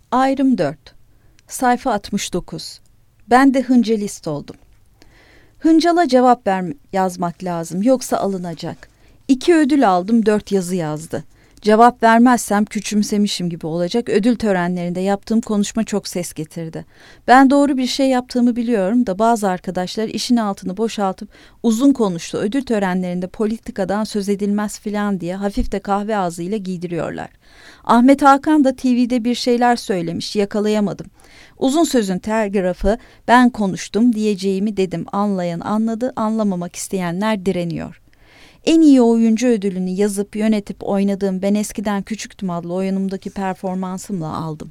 Ayrım 4. Sayfa 69. Ben de hıncalist oldum. Hıncala cevap yazmak lazım, yoksa alınacak. 2 ödül aldım, 4 yazı yazdı. Cevap vermezsem küçümsemişim gibi olacak. Ödül törenlerinde yaptığım konuşma çok ses getirdi. Ben doğru bir şey yaptığımı biliyorum da bazı arkadaşlar işin altını boşaltıp uzun konuştu. Ödül törenlerinde politikadan söz edilmez filan diye hafif de kahve ağzıyla giydiriyorlar. Ahmet Hakan da TV'de bir şeyler söylemiş, yakalayamadım. Uzun sözün telgrafı, ben konuştum diyeceğimi dedim. Anlayan anladı, anlamamak isteyenler direniyor. En iyi oyuncu ödülünü yazıp yönetip oynadığım Ben Eskiden Küçüktüm adlı oyunumdaki performansımla aldım.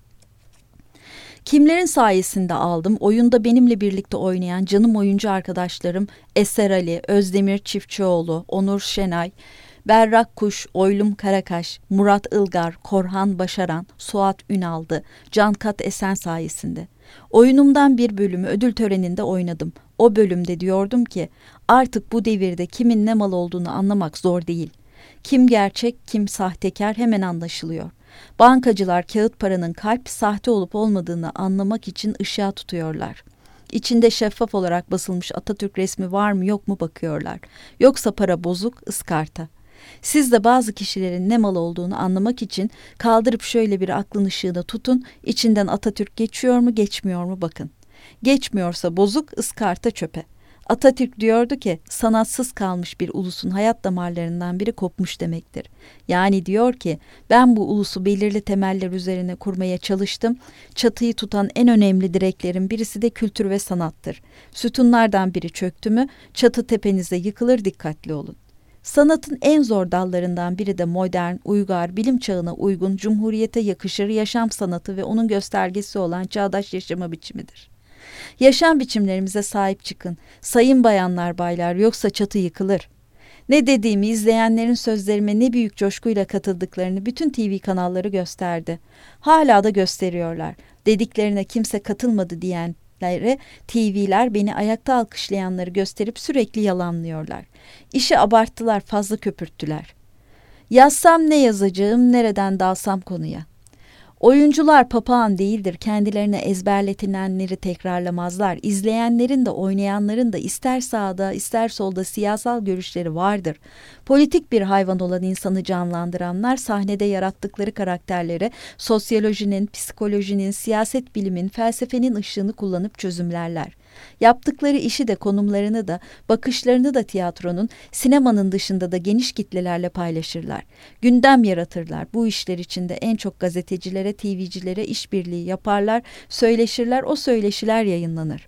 Kimlerin sayesinde aldım? Oyunda benimle birlikte oynayan canım oyuncu arkadaşlarım Eser Ali, Özdemir Çiftçioğlu, Onur Şenay, Berrak Kuş, Oylum Karakaş, Murat Ilgar, Korhan Başaran, Suat Ünal'dı. Cankat Esen sayesinde. Oyunumdan bir bölümü ödül töreninde oynadım. O bölümde diyordum ki artık bu devirde kimin ne mal olduğunu anlamak zor değil. Kim gerçek, kim sahtekar hemen anlaşılıyor. Bankacılar kağıt paranın kalp sahte olup olmadığını anlamak için ışığa tutuyorlar. İçinde şeffaf olarak basılmış Atatürk resmi var mı yok mu bakıyorlar. Yoksa para bozuk, ıskarta. Siz de bazı kişilerin ne mal olduğunu anlamak için kaldırıp şöyle bir aklın ışığına tutun, içinden Atatürk geçiyor mu geçmiyor mu bakın. Geçmiyorsa bozuk, ıskarta çöpe. Atatürk diyordu ki sanatsız kalmış bir ulusun hayat damarlarından biri kopmuş demektir. Yani diyor ki ben bu ulusu belirli temeller üzerine kurmaya çalıştım. Çatıyı tutan en önemli direklerin birisi de kültür ve sanattır. Sütunlardan biri çöktü mü çatı tepenize yıkılır, dikkatli olun. Sanatın en zor dallarından biri de modern, uygar, bilim çağına uygun, cumhuriyete yakışır yaşam sanatı ve onun göstergesi olan çağdaş yaşama biçimidir. Yaşam biçimlerimize sahip çıkın. Sayın bayanlar baylar, yoksa çatı yıkılır. Ne dediğimi, izleyenlerin sözlerime ne büyük coşkuyla katıldıklarını bütün TV kanalları gösterdi. Hala da gösteriyorlar. Dediklerine kimse katılmadı diyenlere TV'ler beni ayakta alkışlayanları gösterip sürekli yalanlıyorlar. İşi abarttılar, fazla köpürttüler. Yazsam ne yazacağım, nereden dalsam konuya. Oyuncular papağan değildir, kendilerine ezberletilenleri tekrarlamazlar. İzleyenlerin de oynayanların da ister sağda ister solda siyasal görüşleri vardır. Politik bir hayvan olan insanı canlandıranlar sahnede yarattıkları karakterlere sosyolojinin, psikolojinin, siyaset bilimin, felsefenin ışığını kullanıp çözümlerler. Yaptıkları işi de konumlarını da bakışlarını da tiyatronun, sinemanın dışında da geniş kitlelerle paylaşırlar. Gündem yaratırlar. Bu işler içinde en çok gazetecilere, TV'cilere işbirliği yaparlar, söyleşirler, o söyleşiler yayınlanır.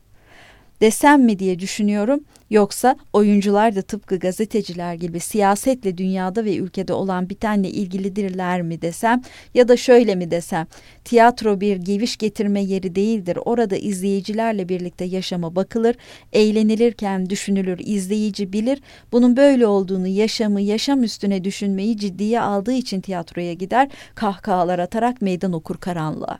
Desem mi diye düşünüyorum, yoksa oyuncular da tıpkı gazeteciler gibi siyasetle dünyada ve ülkede olan bitenle ilgilidirler mi desem, ya da şöyle mi desem, tiyatro bir geviş getirme yeri değildir, orada izleyicilerle birlikte yaşama bakılır, eğlenilirken düşünülür, izleyici bilir, bunun böyle olduğunu, yaşamı, yaşam üstüne düşünmeyi ciddiye aldığı için tiyatroya gider, kahkahalar atarak meydan okur karanlığa.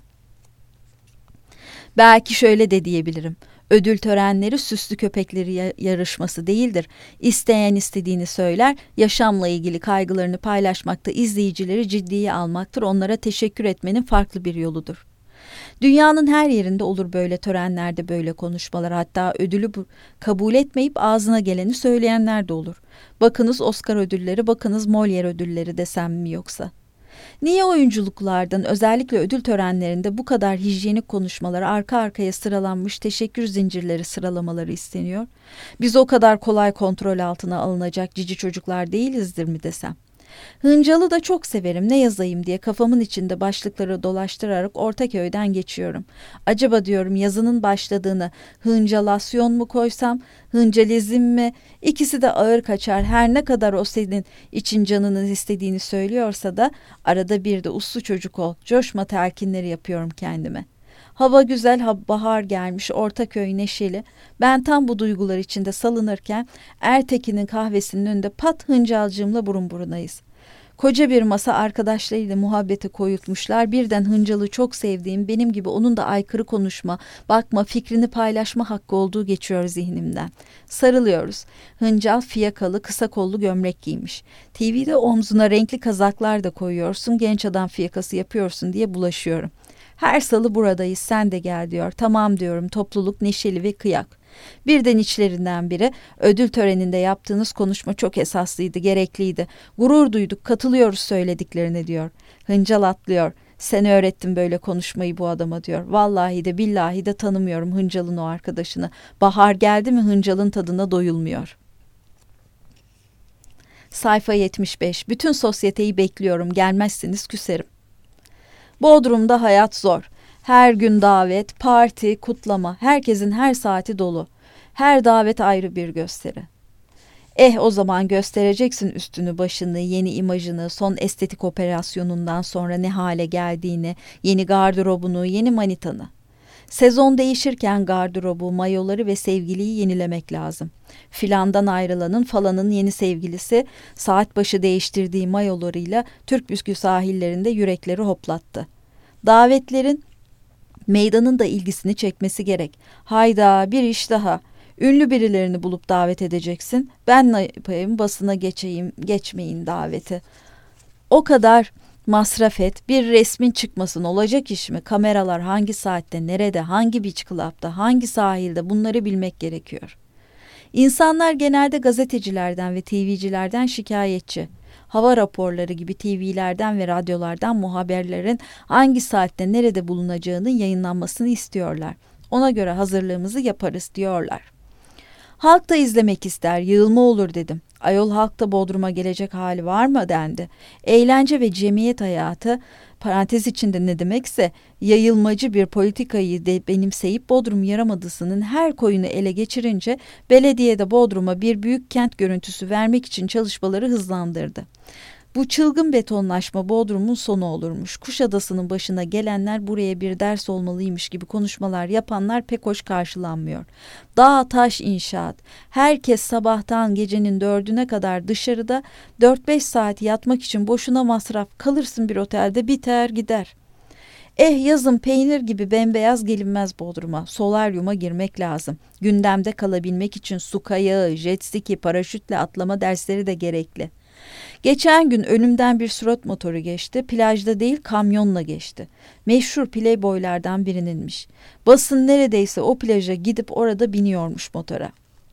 Belki şöyle de diyebilirim. Ödül törenleri süslü köpekleri yarışması değildir. İsteyen istediğini söyler, yaşamla ilgili kaygılarını paylaşmakta izleyicileri ciddiye almaktır, onlara teşekkür etmenin farklı bir yoludur. Dünyanın her yerinde olur böyle törenlerde böyle konuşmalar, hatta ödülü kabul etmeyip ağzına geleni söyleyenler de olur. Bakınız Oscar ödülleri, bakınız Molière ödülleri desem mi yoksa? Niye oyunculuklardan, özellikle ödül törenlerinde bu kadar hijyenik konuşmalar, arka arkaya sıralanmış teşekkür zincirleri sıralamaları isteniyor? Biz o kadar kolay kontrol altına alınacak cici çocuklar değilizdir mi desem? Hıncalı da çok severim, ne yazayım diye kafamın içinde başlıkları dolaştırarak Ortaköy'den geçiyorum. Acaba diyorum yazının başladığını hıncalasyon mu koysam, hıncalizm mi? İkisi de ağır kaçar, her ne kadar o senin için canının istediğini söylüyorsa da arada bir de uslu çocuk ol, coşma telkinleri yapıyorum kendime. Hava güzel, bahar gelmiş, Ortaköy neşeli. Ben tam bu duygular içinde salınırken Ertekin'in kahvesinin önünde pat hıncalcığımla burun burunayız. Koca bir masa arkadaşlarıyla muhabbete koyulmuşlar. Birden hıncalı çok sevdiğim, benim gibi onun da aykırı konuşma, bakma, fikrini paylaşma hakkı olduğu geçiyor zihnimden. Sarılıyoruz. Hıncal fiyakalı, kısa kollu gömlek giymiş. TV'de omzuna renkli kazaklar da koyuyorsun, genç adam fiyakası yapıyorsun diye bulaşıyorum. Her salı buradayız, sen de gel diyor. Tamam diyorum, topluluk neşeli ve kıyak. Birden içlerinden biri, ödül töreninde yaptığınız konuşma çok esaslıydı, gerekliydi. Gurur duyduk, katılıyoruz söylediklerine diyor. Hıncal atlıyor. Sen öğrettin böyle konuşmayı bu adama diyor. Vallahi de billahi de tanımıyorum Hıncal'ın o arkadaşını. Bahar geldi mi Hıncal'ın tadına doyulmuyor. Sayfa 75. Bütün sosyeteyi bekliyorum. Gelmezseniz küserim. Bodrum'da hayat zor. Her gün davet, parti, kutlama. Herkesin her saati dolu. Her davet ayrı bir gösteri. O zaman göstereceksin üstünü başını, yeni imajını, son estetik operasyonundan sonra ne hale geldiğini, yeni gardırobunu, yeni manitanı. Sezon değişirken gardırobu, mayoları ve sevgiliyi yenilemek lazım. Filandan ayrılanın falanın yeni sevgilisi saat başı değiştirdiği mayolarıyla Türkbüskü sahillerinde yürekleri hoplattı. Davetlerin meydanın da ilgisini çekmesi gerek. Hayda, bir iş daha. Ünlü birilerini bulup davet edeceksin. Ben ne yapayım, basına geçmeyin daveti. O kadar masraf et, bir resmin çıkmasın, olacak iş mi? Kameralar hangi saatte, nerede, hangi beach club'da, hangi sahilde, bunları bilmek gerekiyor. İnsanlar genelde gazetecilerden ve TV'cilerden şikayetçi. Hava raporları gibi TV'lerden ve radyolardan muhabirlerin hangi saatte nerede bulunacağının yayınlanmasını istiyorlar. Ona göre hazırlığımızı yaparız diyorlar. Halk da izlemek ister, yığılma olur dedim. Ayol, halkta Bodrum'a gelecek hali var mı dendi. Eğlence ve cemiyet hayatı, parantez içinde ne demekse, yayılmacı bir politikayı de benimseyip Bodrum Yarımadası'nın her koyunu ele geçirince belediye de Bodrum'a bir büyük kent görüntüsü vermek için çalışmaları hızlandırdı. Bu çılgın betonlaşma Bodrum'un sonu olurmuş. Kuşadası'nın başına gelenler buraya bir ders olmalıymış gibi konuşmalar yapanlar pek hoş karşılanmıyor. Dağ taş inşaat. Herkes sabahtan gecenin 4'üne kadar dışarıda, 4-5 saat yatmak için boşuna masraf, kalırsın bir otelde, biter gider. Yazın peynir gibi bembeyaz gelinmez Bodrum'a. Solaryuma girmek lazım. Gündemde kalabilmek için su kayağı, jet ski, paraşütle atlama dersleri de gerekli. Geçen gün önümden bir sürat motoru geçti. Plajda değil, kamyonla geçti. Meşhur playboylardan birininmiş. Basın neredeyse o plaja gidip orada biniyormuş motora.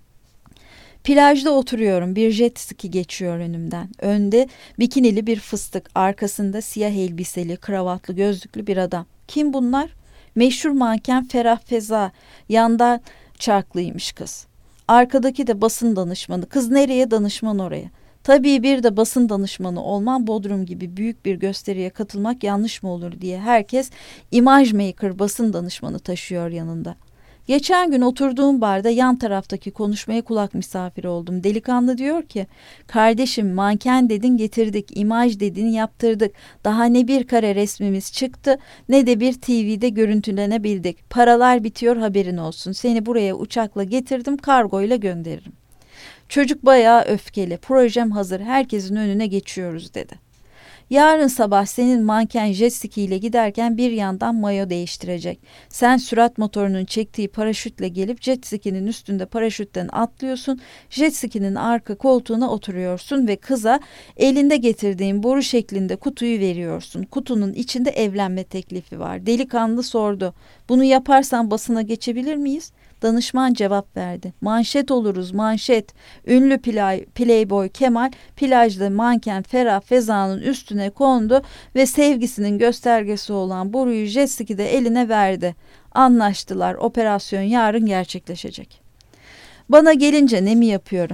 Plajda oturuyorum. Bir jet ski geçiyor önümden. Önde bikinili bir fıstık, arkasında siyah elbiseli, kravatlı, gözlüklü bir adam. Kim bunlar? Meşhur manken Ferah Feza. Yandan çarklıymış kız. Arkadaki de basın danışmanı. Kız nereye, danışman oraya. Tabii bir de basın danışmanı olman, Bodrum gibi büyük bir gösteriye katılmak yanlış mı olur diye herkes imaj maker basın danışmanı taşıyor yanında. Geçen gün oturduğum barda yan taraftaki konuşmaya kulak misafiri oldum. Delikanlı diyor ki, kardeşim manken dedin getirdik, imaj dedin yaptırdık. Daha ne bir kare resmimiz çıktı ne de bir TV'de görüntülenebildik. Paralar bitiyor, haberin olsun. Seni buraya uçakla getirdim, kargoyla gönderirim. Çocuk bayağı öfkeli. Projem hazır, herkesin önüne geçiyoruz dedi. Yarın sabah senin manken jet ski ile giderken bir yandan mayo değiştirecek. Sen sürat motorunun çektiği paraşütle gelip jet ski'nin üstünde paraşütten atlıyorsun. Jet ski'nin arka koltuğuna oturuyorsun ve kıza elinde getirdiğin boru şeklinde kutuyu veriyorsun. Kutunun içinde evlenme teklifi var. Delikanlı sordu. Bunu yaparsan basına geçebilir miyiz? Danışman cevap verdi. Manşet oluruz, manşet. Ünlü playboy Kemal plajda manken Ferah Feza'nın üstüne kondu ve sevgisinin göstergesi olan boruyu jet ski'de eline verdi. Anlaştılar. Operasyon yarın gerçekleşecek. Bana gelince ne mi yapıyorum?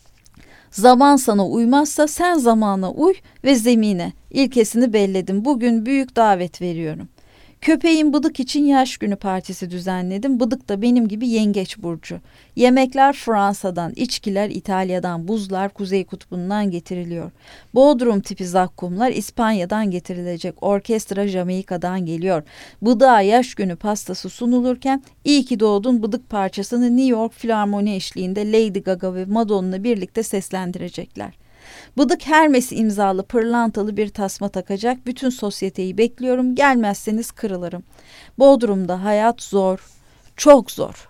Zaman sana uymazsa sen zamana uy ve zemine. İlkesini belledim. Bugün büyük davet veriyorum. Köpeğin Bıdık için yaş günü partisi düzenledim. Bıdık da benim gibi yengeç burcu. Yemekler Fransa'dan, içkiler İtalya'dan, buzlar Kuzey Kutbu'ndan getiriliyor. Bodrum tipi zakkumlar İspanya'dan getirilecek. Orkestra Jamaika'dan geliyor. Bıdık'a yaş günü pastası sunulurken "İyi ki doğdun Bıdık" parçasını New York Filarmoni eşliğinde Lady Gaga ve Madonna birlikte seslendirecekler. Bıdık Hermes imzalı pırlantalı bir tasma takacak. Bütün sosyeteyi bekliyorum. Gelmezseniz kırılırım. Bodrum'da hayat zor. Çok zor.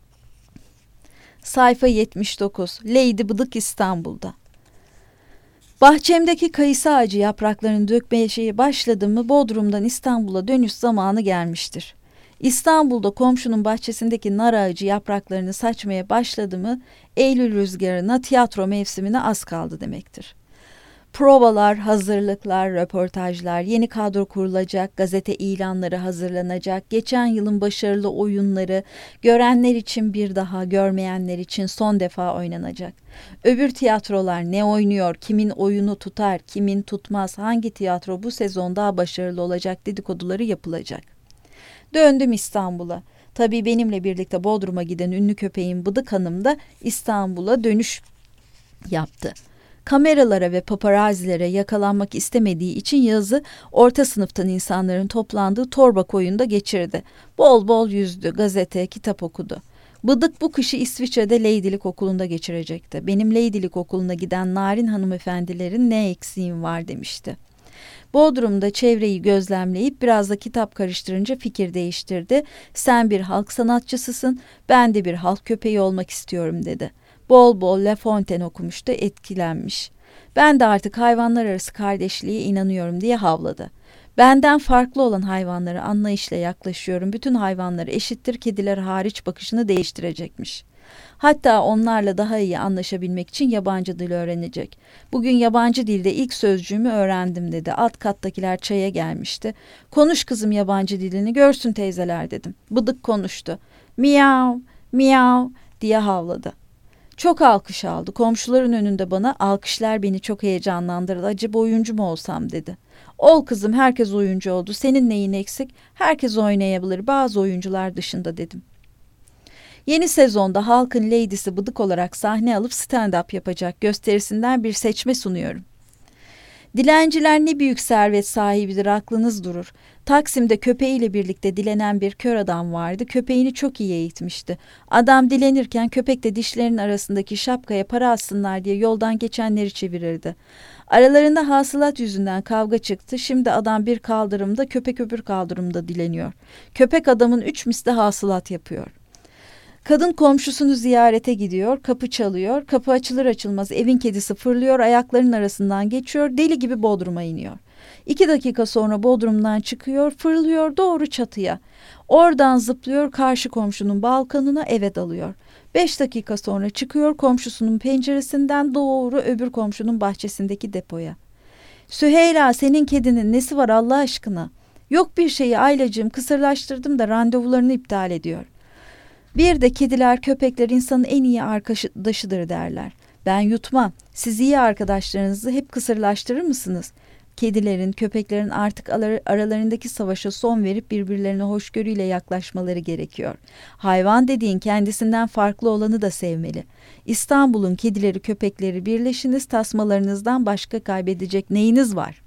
Sayfa 79. Lady Bıdık İstanbul'da. Bahçemdeki kayısı ağacı yapraklarını dökmeye başladı mı Bodrum'dan İstanbul'a dönüş zamanı gelmiştir. İstanbul'da komşunun bahçesindeki nar ağacı yapraklarını saçmaya başladı mı Eylül rüzgarına, tiyatro mevsimine az kaldı demektir. Provalar, hazırlıklar, röportajlar, yeni kadro kurulacak, gazete ilanları hazırlanacak, geçen yılın başarılı oyunları görenler için bir daha, görmeyenler için son defa oynanacak. Öbür tiyatrolar ne oynuyor, kimin oyunu tutar, kimin tutmaz, hangi tiyatro bu sezon daha başarılı olacak dedikoduları yapılacak. Döndüm İstanbul'a. Tabii benimle birlikte Bodrum'a giden ünlü köpeğim Bıdık Hanım da İstanbul'a dönüş yaptı. Kameralara ve paparazzilere yakalanmak istemediği için yazı orta sınıftan insanların toplandığı torba koyunda geçirdi. Bol bol yüzdü, gazete, kitap okudu. Bıdık bu kışı İsviçre'de Leydilik Okulu'nda geçirecekti. Benim Leydilik Okulu'na giden narin hanımefendilerin ne eksiğim var demişti. Bodrum'da çevreyi gözlemleyip biraz da kitap karıştırınca fikir değiştirdi. Sen bir halk sanatçısısın, ben de bir halk köpeği olmak istiyorum dedi. Bol bol La Fontaine okumuştu, etkilenmiş. Ben de artık hayvanlar arası kardeşliğe inanıyorum diye havladı. Benden farklı olan hayvanlara anlayışla yaklaşıyorum. Bütün hayvanlar eşittir, kediler hariç bakışını değiştirecekmiş. Hatta onlarla daha iyi anlaşabilmek için yabancı dil öğrenecek. Bugün yabancı dilde ilk sözcüğümü öğrendim dedi. Alt kattakiler çaya gelmişti. Konuş kızım yabancı dilini görsün teyzeler dedim. Bıdık konuştu. Miyav, miyav diye havladı. Çok alkış aldı. Komşuların önünde bana alkışlar beni çok heyecanlandırdı. Acaba oyuncu mu olsam dedi. Ol kızım herkes oyuncu oldu. Senin neyin eksik? Herkes oynayabilir bazı oyuncular dışında dedim. Yeni sezonda halkın lady'si Bıdık olarak sahne alıp stand-up yapacak gösterisinden bir seçme sunuyorum. Dilenciler ne büyük servet sahibidir aklınız durur. Taksim'de köpeğiyle birlikte dilenen bir kör adam vardı. Köpeğini çok iyi eğitmişti. Adam dilenirken köpek de dişlerinin arasındaki şapkaya para atsınlar diye yoldan geçenleri çevirirdi. Aralarında hasılat yüzünden kavga çıktı. Şimdi adam bir kaldırımda, köpek öbür kaldırımda dileniyor. Köpek adamın 3 misli hasılat yapıyor. Kadın komşusunu ziyarete gidiyor, kapı çalıyor, kapı açılır açılmaz evin kedisi fırlıyor, ayaklarının arasından geçiyor, deli gibi Bodrum'a iniyor. 2 dakika sonra Bodrum'dan çıkıyor, fırlıyor doğru çatıya. Oradan zıplıyor karşı komşunun balkonuna eve dalıyor. 5 dakika sonra çıkıyor komşusunun penceresinden doğru öbür komşunun bahçesindeki depoya. Süheyla senin kedinin nesi var Allah aşkına? Yok bir şeyi Aylacığım kısırlaştırdım da randevularını iptal ediyor. Bir de kediler, köpekler insanın en iyi arkadaşıdır derler. Ben yutmam. Siz iyi arkadaşlarınızı hep kısırlaştırır mısınız? Kedilerin, köpeklerin artık aralarındaki savaşa son verip birbirlerine hoşgörüyle yaklaşmaları gerekiyor. Hayvan dediğin kendisinden farklı olanı da sevmeli. İstanbul'un kedileri, köpekleri birleşiniz, tasmalarınızdan başka kaybedecek neyiniz var?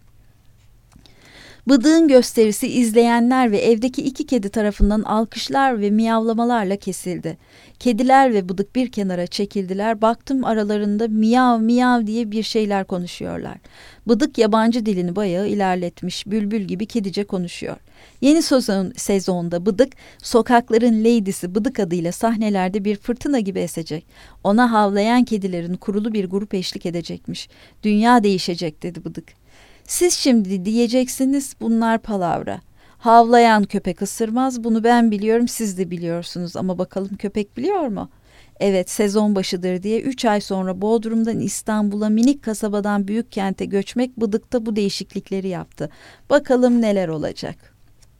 Bıdık'ın gösterisi izleyenler ve evdeki 2 kedi tarafından alkışlar ve miyavlamalarla kesildi. Kediler ve Bıdık bir kenara çekildiler. Baktım aralarında miyav miyav diye bir şeyler konuşuyorlar. Bıdık yabancı dilini bayağı ilerletmiş. Bülbül gibi kedice konuşuyor. Yeni sezonda Bıdık sokakların lady'si Bıdık adıyla sahnelerde bir fırtına gibi esecek. Ona havlayan kedilerin kurulu bir grup eşlik edecekmiş. Dünya değişecek dedi Bıdık. Siz şimdi diyeceksiniz bunlar palavra. Havlayan köpek ısırmaz bunu ben biliyorum siz de biliyorsunuz ama bakalım köpek biliyor mu? Evet sezon başıdır diye 3 ay sonra Bodrum'dan İstanbul'a minik kasabadan büyük kente göçmek Bıdık'ta bu değişiklikleri yaptı. Bakalım neler olacak.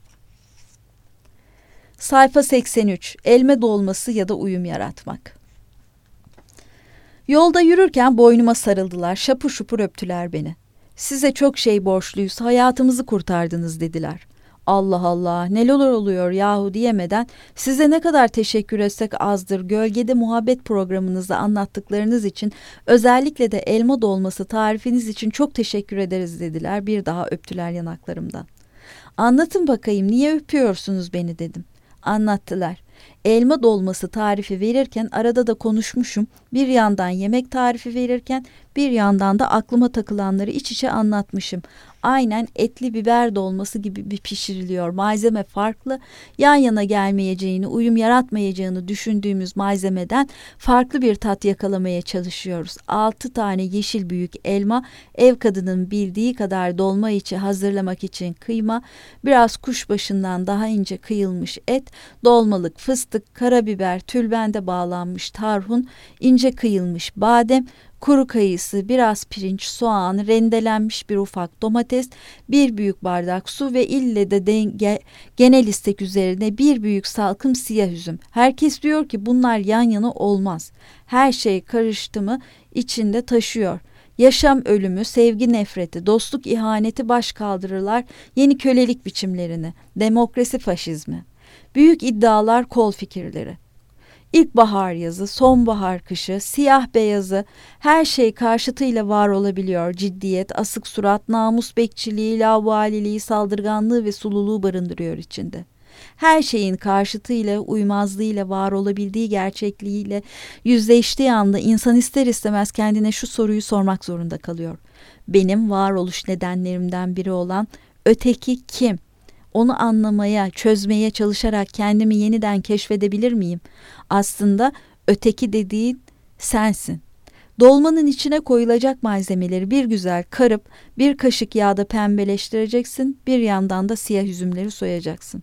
Sayfa 83 Elme dolması ya da uyum yaratmak. Yolda yürürken boynuma sarıldılar şapur şupur öptüler beni. Size çok şey borçluyuz, hayatımızı kurtardınız dediler. Allah Allah, neler oluyor yahu diyemeden size ne kadar teşekkür etsek azdır. Gölgede muhabbet programınızda anlattıklarınız için özellikle de elma dolması tarifiniz için çok teşekkür ederiz dediler. Bir daha öptüler yanaklarımdan. Anlatın bakayım niye öpüyorsunuz beni dedim. Anlattılar. Elma dolması tarifi verirken arada da konuşmuşum. Bir yandan yemek tarifi verirken bir yandan da aklıma takılanları iç içe anlatmışım. Aynen etli biber dolması gibi bir pişiriliyor. Malzeme farklı. Yan yana gelmeyeceğini, uyum yaratmayacağını düşündüğümüz malzemeden farklı bir tat yakalamaya çalışıyoruz. 6 tane yeşil büyük elma, ev kadının bildiği kadar dolma içi hazırlamak için kıyma, biraz kuşbaşından daha ince kıyılmış et, dolmalık fıstık, karabiber, tülbende bağlanmış tarhun, ince kıyılmış badem, kuru kayısı, biraz pirinç, soğan, rendelenmiş bir ufak domates, bir büyük bardak su ve ille de genel istek üzerine bir büyük salkım siyah üzüm. Herkes diyor ki bunlar yan yana olmaz. Her şey karıştı mı içinde taşıyor. Yaşam ölümü, sevgi nefreti, dostluk ihaneti baş kaldırırlar yeni kölelik biçimlerini, demokrasi faşizmi. Büyük iddialar kol fikirleri. İlkbahar yazı, sonbahar kışı, siyah beyazı, her şey karşıtıyla var olabiliyor. Ciddiyet, asık surat, namus bekçiliği, laubалiliği, saldırganlığı ve sululuğu barındırıyor içinde. Her şeyin karşıtıyla, uymazlığıyla, var olabildiği gerçekliğiyle yüzleştiği anda insan ister istemez kendine şu soruyu sormak zorunda kalıyor. Benim varoluş nedenlerimden biri olan öteki kim? Onu anlamaya, çözmeye çalışarak kendimi yeniden keşfedebilir miyim? Aslında öteki dediğin sensin. Dolmanın içine koyulacak malzemeleri bir güzel karıp bir kaşık yağda pembeleştireceksin, bir yandan da siyah üzümleri soyacaksın.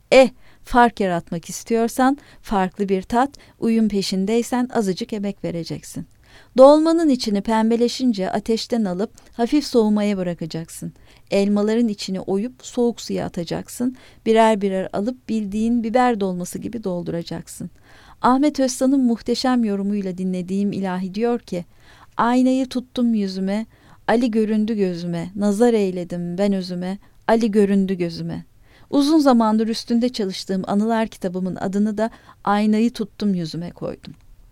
Fark yaratmak istiyorsan farklı bir tat, uyum peşindeysen azıcık emek vereceksin. Dolmanın içini pembeleşince ateşten alıp hafif soğumaya bırakacaksın. Elmaların içini oyup soğuk suya atacaksın. Birer birer alıp bildiğin biber dolması gibi dolduracaksın. Ahmet Özsan'ın muhteşem yorumuyla dinlediğim ilahi diyor ki, aynayı tuttum yüzüme, Ali göründü gözüme, nazar eyledim ben özüme, Ali göründü gözüme. Uzun zamandır üstünde çalıştığım anılar kitabımın adını da aynayı tuttum yüzüme koydum.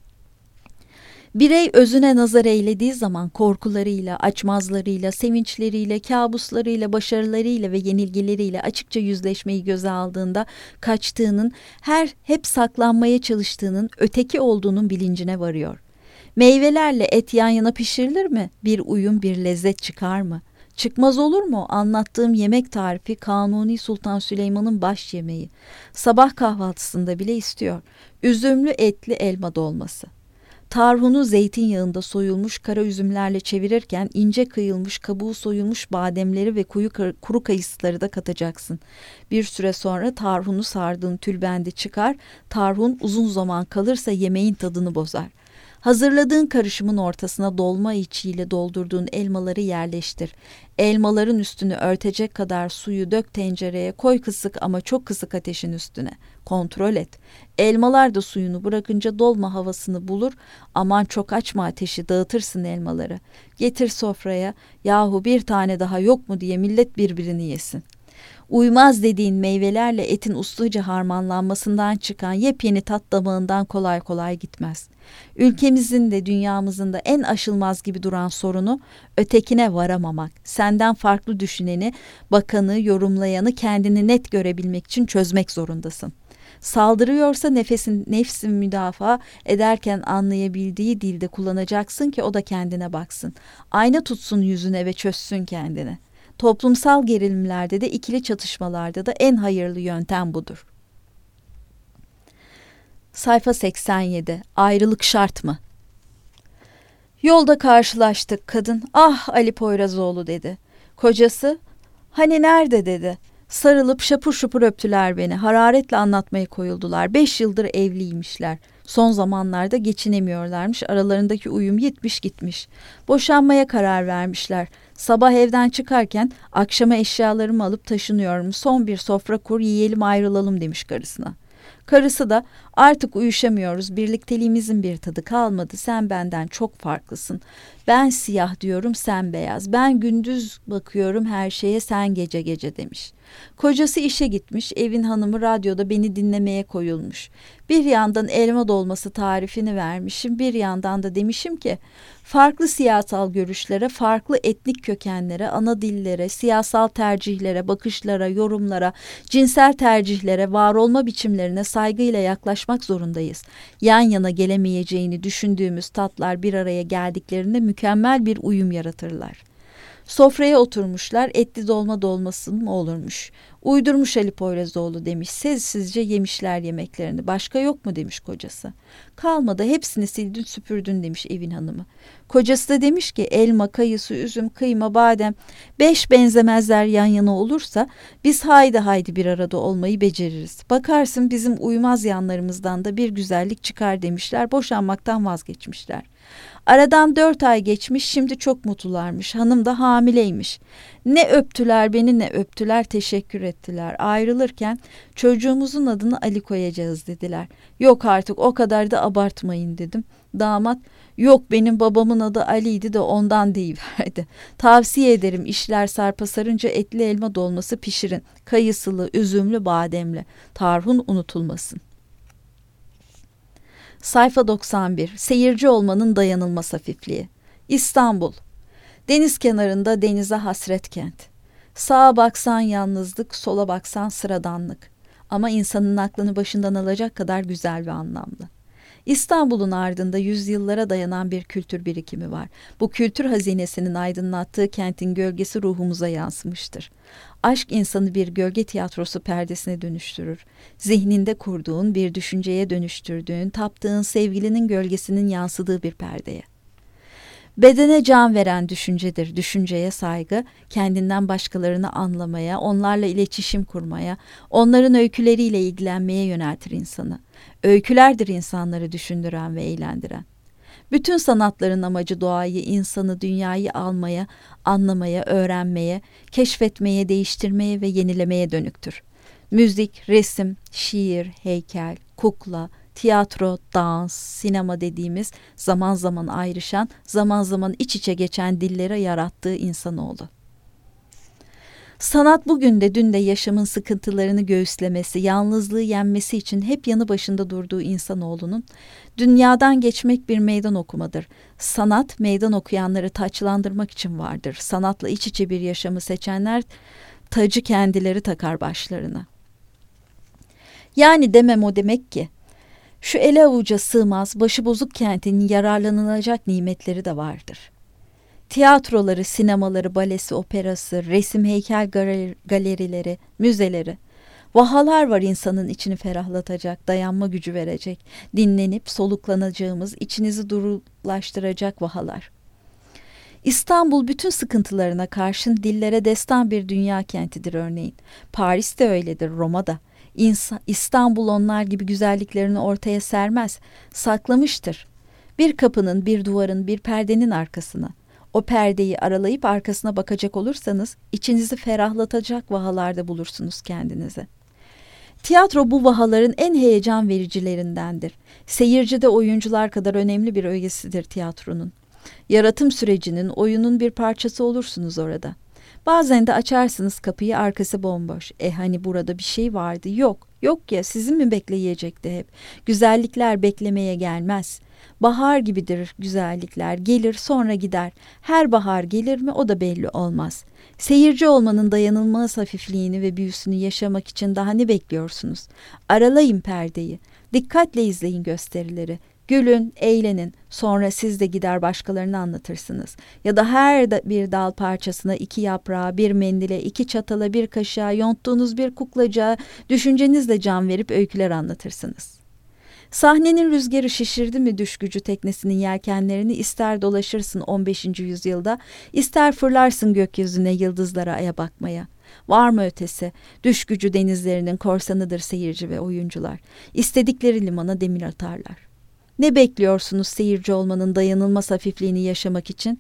Birey özüne nazar eylediği zaman korkularıyla, açmazlarıyla, sevinçleriyle, kabuslarıyla, başarılarıyla ve yenilgileriyle açıkça yüzleşmeyi göze aldığında kaçtığının, hep saklanmaya çalıştığının öteki olduğunun bilincine varıyor. Meyvelerle et yan yana pişirilir mi? Bir uyum, bir lezzet çıkar mı? Çıkmaz olur mu? Anlattığım yemek tarifi Kanuni Sultan Süleyman'ın baş yemeği. Sabah kahvaltısında bile istiyor. Üzümlü etli elma dolması. Tarhunu zeytinyağında soyulmuş kara üzümlerle çevirirken ince kıyılmış kabuğu soyulmuş bademleri ve kuru kayısıları da katacaksın. Bir süre sonra tarhunu sardığın tülbendi çıkar, tarhun uzun zaman kalırsa yemeğin tadını bozar. Hazırladığın karışımın ortasına dolma içiyle doldurduğun elmaları yerleştir. Elmaların üstünü örtecek kadar suyu dök tencereye, koy kısık ama çok kısık ateşin üstüne. Kontrol et. Elmalar da suyunu bırakınca dolma havasını bulur. Aman çok açma ateşi, dağıtırsın elmaları. Getir sofraya, yahu bir tane daha yok mu diye millet birbirini yesin. Uymaz dediğin meyvelerle etin usluca harmanlanmasından çıkan yepyeni tat damağından kolay kolay gitmez. Ülkemizin de dünyamızın da en aşılmaz gibi duran sorunu ötekine varamamak. Senden farklı düşüneni, bakanı, yorumlayanı kendini net görebilmek için çözmek zorundasın. Saldırıyorsa nefsin müdafaa ederken anlayabildiği dilde kullanacaksın ki o da kendine baksın. Ayna tutsun yüzüne ve çözsün kendini. Toplumsal gerilimlerde de ikili çatışmalarda da en hayırlı yöntem budur. Sayfa 87. Ayrılık şart mı? Yolda karşılaştık kadın. Ah Ali Poyrazoğlu dedi. Kocası hani nerede dedi. Sarılıp şapur şupur öptüler beni. Hararetle anlatmaya koyuldular. 5 yıldır evliymişler. Son zamanlarda geçinemiyorlarmış. Aralarındaki uyum yitmiş gitmiş. Boşanmaya karar vermişler. Sabah evden çıkarken akşama eşyalarımı alıp taşınıyorum. Son bir sofra kur yiyelim ayrılalım demiş karısına. Karısı da artık uyuşamıyoruz. Birlikteliğimizin bir tadı kalmadı. Sen benden çok farklısın. Ben siyah diyorum, sen beyaz. Ben gündüz bakıyorum her şeye, sen gece gece demiş. Kocası işe gitmiş, evin hanımı radyoda beni dinlemeye koyulmuş. Bir yandan elma dolması tarifini vermişim, bir yandan da demişim ki farklı siyasal görüşlere, farklı etnik kökenlere, ana dillere, siyasal tercihlere, bakışlara, yorumlara, cinsel tercihlere, var olma biçimlerine saygıyla yaklaşmak zorundayız. Yan yana gelemeyeceğini düşündüğümüz tatlar bir araya geldiklerinde mükemmel bir uyum yaratırlar. Sofraya oturmuşlar, etli dolma dolmasın mı olurmuş. Uydurmuş Ali Poyrazoğlu demiş, sessizce yemişler yemeklerini. Başka yok mu demiş kocası. Kalmadı, hepsini sildin süpürdün demiş evin hanımı. Kocası da demiş ki elma, kayısı, üzüm, kıyma, badem 5 benzemezler yan yana olursa biz haydi haydi bir arada olmayı beceririz. Bakarsın bizim uymaz yanlarımızdan da bir güzellik çıkar demişler, boşanmaktan vazgeçmişler. Aradan 4 ay geçmiş, şimdi çok mutlularmış. Hanım da hamileymiş. Ne öptüler beni ne öptüler, teşekkür ettiler. Ayrılırken çocuğumuzun adını Ali koyacağız dediler. Yok artık o kadar da abartmayın dedim. Damat yok benim babamın adı Ali'ydi de ondan deyiverdi. Tavsiye ederim işler sarpa sarınca etli elma dolması pişirin. Kayısılı, üzümlü, bademli. Tarhun unutulmasın. Sayfa 91. Seyirci olmanın dayanılmaz hafifliği. İstanbul. Deniz kenarında denize hasret kent. Sağa baksan yalnızlık, sola baksan sıradanlık. Ama insanın aklını başından alacak kadar güzel ve anlamlı. İstanbul'un ardında yüzyıllara dayanan bir kültür birikimi var. Bu kültür hazinesinin aydınlattığı kentin gölgesi ruhumuza yansımıştır. Aşk insanı bir gölge tiyatrosu perdesine dönüştürür. Zihninde kurduğun, bir düşünceye dönüştürdüğün, taptığın sevgilinin gölgesinin yansıdığı bir perdeye. Bedene can veren düşüncedir. Düşünceye saygı, kendinden başkalarını anlamaya, onlarla iletişim kurmaya, onların öyküleriyle ilgilenmeye yöneltir insanı. Öykülerdir insanları düşündüren ve eğlendiren. Bütün sanatların amacı doğayı, insanı, dünyayı almaya, anlamaya, öğrenmeye, keşfetmeye, değiştirmeye ve yenilemeye dönüktür. Müzik, resim, şiir, heykel, kukla, tiyatro, dans, sinema dediğimiz zaman zaman ayrışan, zaman zaman iç içe geçen dillere yarattığı insanoğlu. Sanat bugün de dün de yaşamın sıkıntılarını göğüslemesi, yalnızlığı yenmesi için hep yanı başında durduğu insanoğlunun dünyadan geçmek bir meydan okumadır. Sanat meydan okuyanları taçlandırmak için vardır. Sanatla iç içe bir yaşamı seçenler tacı kendileri takar başlarına. Yani demem o demek ki şu ele avuca sığmaz başı bozuk kentin yararlanılacak nimetleri de vardır. Tiyatroları, sinemaları, balesi, operası, resim, heykel galerileri, müzeleri. Vahalar var insanın içini ferahlatacak, dayanma gücü verecek, dinlenip soluklanacağımız, içinizi durulaştıracak vahalar. İstanbul bütün sıkıntılarına karşın dillere destan bir dünya kentidir örneğin. Paris de öyledir, Roma da. İstanbul onlar gibi güzelliklerini ortaya sermez, saklamıştır. Bir kapının, bir duvarın, bir perdenin arkasına. O perdeyi aralayıp arkasına bakacak olursanız içinizi ferahlatacak vahalarda bulursunuz kendinizi. Tiyatro bu vahaların en heyecan vericilerindendir. Seyirci de oyuncular kadar önemli bir ögesidir tiyatronun. Yaratım sürecinin, oyunun bir parçası olursunuz orada. Bazen de açarsınız kapıyı, arkası bomboş. Hani burada bir şey vardı. Yok, yok ya, sizin mi bekleyecekti hep? Güzellikler beklemeye gelmez. Bahar gibidir güzellikler, gelir sonra gider. Her bahar gelir mi o da belli olmaz. Seyirci olmanın dayanılmaz hafifliğini ve büyüsünü yaşamak için daha ne bekliyorsunuz? Aralayın perdeyi, dikkatle izleyin gösterileri. Gülün, eğlenin, sonra siz de gider başkalarını anlatırsınız. Ya da her bir dal parçasına, 2 yaprağa, bir mendile, 2 çatala, bir kaşığa, yonttuğunuz bir kuklacığa düşüncenizle can verip öyküler anlatırsınız. Sahnenin rüzgarı şişirdi mi düş gücü teknesinin yelkenlerini, ister dolaşırsın 15. yüzyılda, ister fırlarsın gökyüzüne yıldızlara, aya bakmaya. Var mı ötesi? Düş gücü denizlerinin korsanıdır seyirci ve oyuncular. İstedikleri limana demir atarlar. Ne bekliyorsunuz seyirci olmanın dayanılmaz hafifliğini yaşamak için?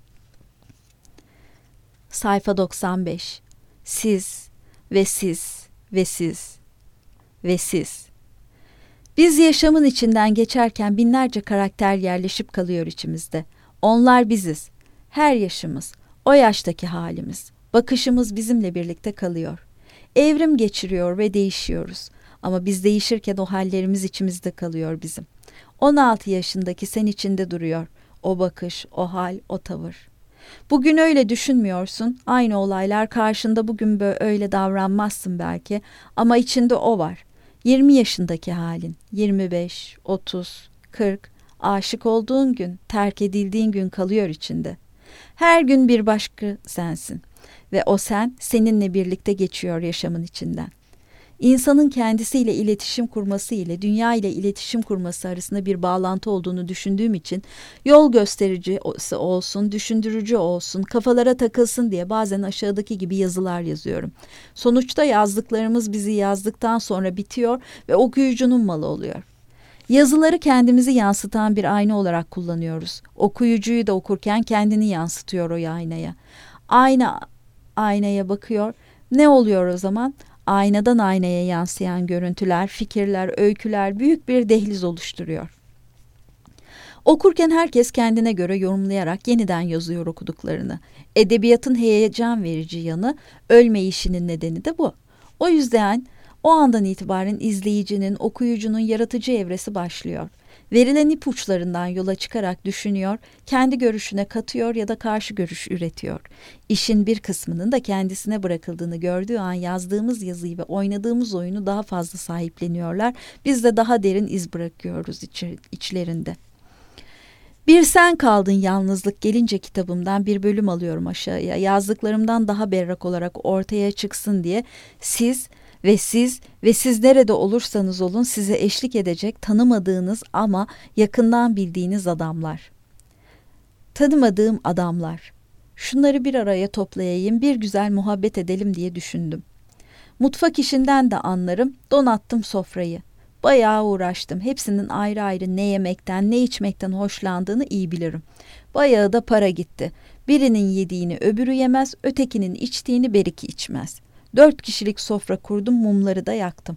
Sayfa 95. Siz ve siz ve siz ve siz. Biz yaşamın içinden geçerken binlerce karakter yerleşip kalıyor içimizde. Onlar biziz. Her yaşımız, o yaştaki halimiz, bakışımız bizimle birlikte kalıyor. Evrim geçiriyor ve değişiyoruz. Ama biz değişirken o hallerimiz içimizde kalıyor bizim. 16 yaşındaki sen içinde duruyor. O bakış, o hal, o tavır. Bugün öyle düşünmüyorsun. Aynı olaylar karşında bugün böyle öyle davranmazsın belki. Ama içinde o var. 20 yaşındaki halin, 25, 30, 40, aşık olduğun gün, terk edildiğin gün kalıyor içinde. Her gün bir başka sensin ve o sen seninle birlikte geçiyor yaşamın içinden. İnsanın kendisiyle iletişim kurması ile dünya ile iletişim kurması arasında bir bağlantı olduğunu düşündüğüm için yol gösterici olsun, düşündürücü olsun, kafalara takılsın diye bazen aşağıdaki gibi yazılar yazıyorum. Sonuçta yazdıklarımız bizi yazdıktan sonra bitiyor ve okuyucunun malı oluyor. Yazıları kendimizi yansıtan bir ayna olarak kullanıyoruz. Okuyucuyu da okurken kendini yansıtıyor o aynaya. Aynaya bakıyor. Ne oluyor o zaman? Aynadan aynaya yansıyan görüntüler, fikirler, öyküler büyük bir dehliz oluşturuyor. Okurken herkes kendine göre yorumlayarak yeniden yazıyor okuduklarını. Edebiyatın heyecan verici yanı, ölmeyişinin nedeni de bu. O yüzden o andan itibaren izleyicinin, okuyucunun yaratıcı evresi başlıyor. Verilen ipuçlarından yola çıkarak düşünüyor, kendi görüşüne katıyor ya da karşı görüş üretiyor. İşin bir kısmının da kendisine bırakıldığını gördüğü an yazdığımız yazıyı ve oynadığımız oyunu daha fazla sahipleniyorlar. Biz de daha derin iz bırakıyoruz içlerinde. Bir sen kaldın yalnızlık gelince kitabımdan bir bölüm alıyorum aşağıya. Yazdıklarımdan daha berrak olarak ortaya çıksın diye siz ve siz nerede olursanız olun size eşlik edecek tanımadığınız ama yakından bildiğiniz adamlar. Tanımadığım adamlar. Şunları bir araya toplayayım, bir güzel muhabbet edelim diye düşündüm. Mutfak işinden de anlarım, donattım sofrayı. Bayağı uğraştım. Hepsinin ayrı ayrı ne yemekten, ne içmekten hoşlandığını iyi bilirim. Bayağı da para gitti. Birinin yediğini öbürü yemez, ötekinin içtiğini beriki içmez. 4 kişilik sofra kurdum, mumları da yaktım.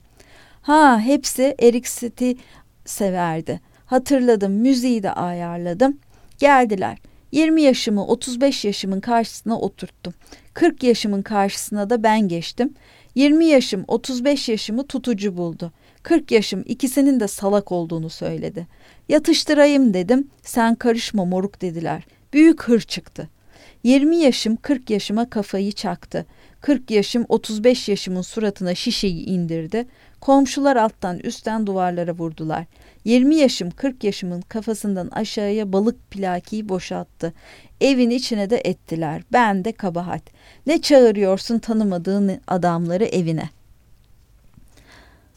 Hepsi Eric Satie severdi. Hatırladım, müziği de ayarladım. Geldiler. 20 yaşımı 35 yaşımın karşısına oturttum. 40 yaşımın karşısına da ben geçtim. 20 yaşım 35 yaşımı tutucu buldu. 40 yaşım ikisinin de salak olduğunu söyledi. Yatıştırayım dedim, sen karışma moruk dediler. Büyük hır çıktı. 20 yaşım 40 yaşıma kafayı çaktı. 40 yaşım 35 yaşımın suratına şişeyi indirdi. Komşular alttan üstten duvarlara vurdular. 20 yaşım 40 yaşımın kafasından aşağıya balık plakiyi boşalttı. Evin içine de ettiler. Ben de kabahat. Ne çağırıyorsun tanımadığın adamları evine?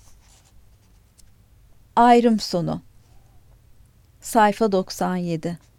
Ayrım sonu. Sayfa 97.